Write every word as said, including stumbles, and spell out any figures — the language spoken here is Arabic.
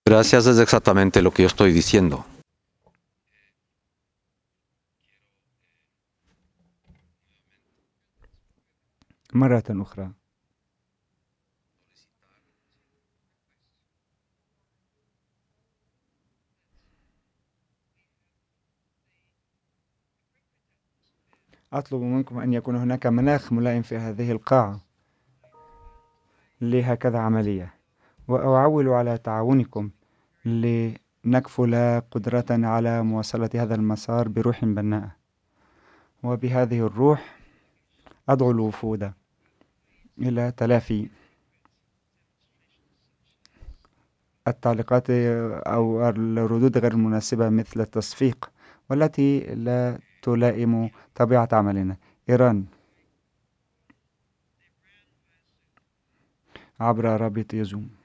Gracias es exactamente lo que yo estoy diciendo. مرة أخرى. أطلب منكم أن يكون هناك مناخ ملائم في هذه القاعة لهكذا عملية، وأعول على تعاونكم لنكفل قدرتنا على مواصلة هذا المسار بروح بناءة. وبهذه الروح أدعو الوفود إلى تلافي التعليقات أو الردود غير المناسبة مثل التصفيق، والتي لا تلائم طبيعة عملنا. إيران عبر رابط يزوم.